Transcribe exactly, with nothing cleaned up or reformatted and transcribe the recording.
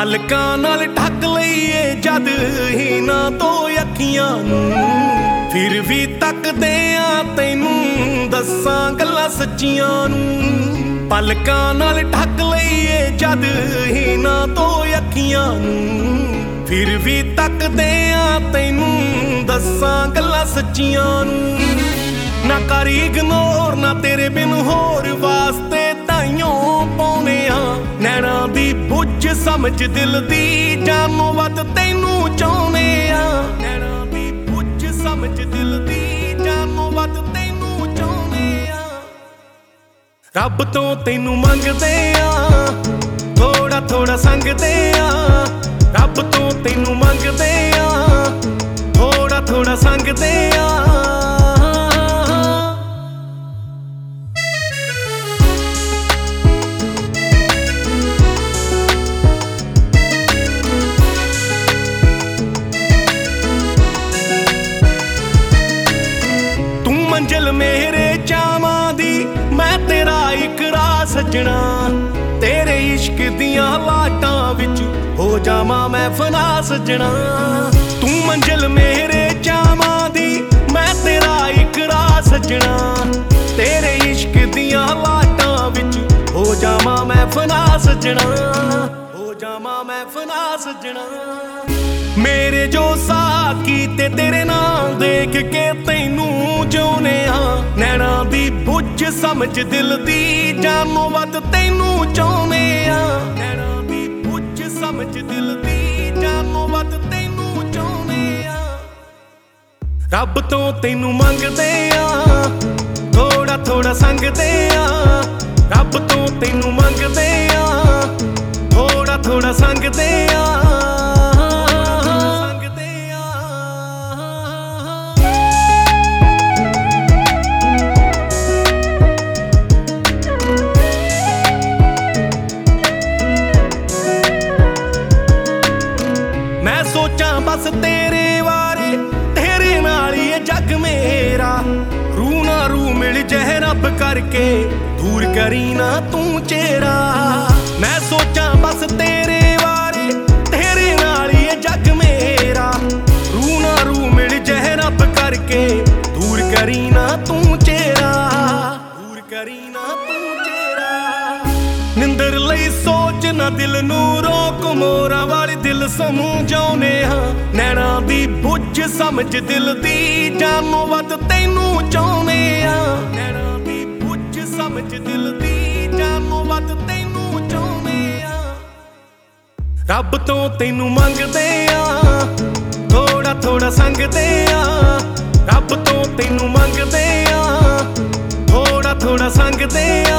ਪਲਕਾਂ ਨਾਲ ਢੱਕ ਲਈਏ ਜਦ ਹੀ ਨਾ ਦੋ ਅੱਖੀਆਂ ਨੂੰ, ਫਿਰ ਵੀ ਤੱਕਦੇ ਆ ਤੈਨੂੰ ਦੱਸਾਂ ਗੱਲਾਂ ਸੱਚੀਆਂ ਨੂੰ। ਪਲਕਾਂ ਨਾਲ ਢੱਕ ਲਈਏ ਜਦ ਹੀ ਨਾ ਦੋ ਅੱਖੀਆਂ ਨੂੰ, ਫਿਰ ਵੀ ਤੱਕਦੇ ਆ ਤੈਨੂੰ ਦੱਸਾਂ ਗੱਲਾਂ ਸੱਚੀਆਂ ਨੂੰ। ਨਾ ਕਰ ਇਗਨੋਰ ਨਾ ਤੇਰੇ ਬਿਨ ਹੋਰ ਵਾਸਤੇ ਤਾਈਓਂ ਪਾਉਨੇ ਆ, ਨੈਣਾ ਦੀ ਬੁੱਝ ਸਮਝ ਦਿਲ ਦੀ ਜਾਨੋਂ ਵੱਧ ਤੈਨੂੰ ਚਾਹੁੰਦੇ ਆ। ਨੈਣਾ ਦੀ ਬੁੱਝ ਸਮਝ ਦਿਲ ਦੀ ਜਾਨੋਂ ਵੱਧ ਤੈਨੂੰ ਚਾਹੁੰਦੇ ਆ। ਰੱਬ ਤੋਂ ਤੈਨੂੰ ਮੰਗਦੇ ਆ, ਥੋੜਾ ਥੋੜਾ ਸੰਗਦੇ ਆ। ਰੱਬ ਤੋਂ ਤੈਨੂੰ ਮੰਗਦੇ ਆ, ਥੋੜਾ ਥੋੜਾ ਸੰਗਦੇ ਆ। ਮੰਜ਼ਿਲ ਮੇਰੇ ਚਾਵਾਂ ਦੀ ਮੈਂ ਤੇਰਾ ਇਕਰਾਰ ਸੱਜਣਾ, ਤੇਰੇ ਇਸ਼ਕ ਦੀਆਂ ਲਾਟਾਂ ਵਿੱਚ ਹੋ ਜਾਵਾਂ ਮੈਂ ਫਨਾ ਸੱਜਣਾ। ਤੂੰ ਮੰਜ਼ਿਲ ਮੇਰੇ ਚਾਵਾਂ ਦੀ ਮੈਂ ਤੇਰਾ ਇਕਰਾਰ ਸੱਜਣਾ, ਤੇਰੇ ਇਸ਼ਕ ਦੀਆਂ ਲਾਟਾਂ ਵਿੱਚ ਹੋ ਜਾਵਾਂ ਮੈਂ ਫਨਾ ਸੱਜਣਾ, ਹੋ ਜਾਵਾਂ ਮੈਂ ਫਨਾ ਸੱਜਣਾ। ਮੇਰੇ ਜੋ ਸਾਕੀ ਤੇ ਤੇਰੇ ਨਾਂ ਦੇਖ ਕੇ ਤੈਨੂੰ ਜਿਉਨੇ ਆ, ਨੈਣਾ ਦੀ ਬੁੱਝ ਸਮਝ ਦਿਲ ਦੀ ਜਾਨੋਂ ਵੱਧ ਤੈਨੂੰ ਚਾਹੁੰਦੇ ਆ। ਨੈਣਾ ਦੀ ਬੁੱਝ ਸਮਝ ਦਿਲ ਦੀ ਜਾਨੋਂ ਵੱਧ ਤੈਨੂੰ ਚਾਹੁੰਦੇ ਆ। ਰੱਬ ਤੋਂ ਤੈਨੂੰ ਮੰਗਦੇ ਆ, ਥੋੜਾ ਥੋੜਾ ਸੰਗਦੇ ਆ। ਰੱਬ ਤੋਂ ਤੈਨੂੰ ਮੰਗਦੇ ਆ, ਥੋੜਾ ਥੋੜਾ ਸੰਗਦੇ ਆ। ਮੈਂ ਸੋਚਾਂ ਬਸ ਤੇਰੇ ਬਾਰੇ, ਤੇਰੇ ਨਾਲ ਹੀ ਜੱਗ ਮੇਰਾ। ਰੂ ਨਾ ਰੂ ਮਿਲ ਜਹ ਰੱਬ ਕਰਕੇ, ਦੂਰ ਕਰੀ ਨਾ ਤੂੰ ਚਿਹਰਾ। ਮੈਂ ਸੋਚਾਂ ਬਸ ਤੇਰੇ ਬਾਰੇ, ਤੇਰੇ ਨਾਲ ਹੀ ਜੱਗ ਮੇਰਾ। ਰੂ ਨਾ ਰੂ ਮਿਲ ਜਹ ਰੱਬ ਕਰਕੇ, ਦੂਰ ਕਰੀ ਨਾ ਤੂੰ ਚਿਹਰਾ, ਦੂਰ ਕਰੀ ਨਾ ਤੂੰ ਚਿਹਰਾ। ਨਿੰਦਰ ਲਈ ਸੋਚ ਨਾ ਦਿਲ ਨੂੰ ਰੋਕ, ਮੋਰਾਂ ਵਾਲੀ ਦਿਲ ਸਮਝਾਉਨੇ ਆ। ਨੈਣਾ ਦੀ ਬੁੱਝ ਸਮਝ ਦਿਲ ਦੀ ਜਾਨੋਂ ਵੱਧ ਤੈਨੂੰ ਚਾਹੁੰਦੇ ਆ। ਨੈਣਾ ਦੀ ਬੁੱਝ ਸਮਝ ਦਿਲ ਦੀ ਜਾਨੋਂ ਵੱਧ ਤੈਨੂੰ ਚਾਹੁੰਦੇ ਆ। ਰੱਬ ਤੋਂ ਤੈਨੂੰ ਮੰਗਦੇ ਆ, ਥੋੜਾ ਥੋੜਾ ਸੰਗਦੇ ਆ। ਰੱਬ ਤੋਂ ਤੈਨੂੰ ਮੰਗਦੇ ਆ, ਥੋੜਾ ਥੋੜਾ ਸੰਗਦੇ ਆ।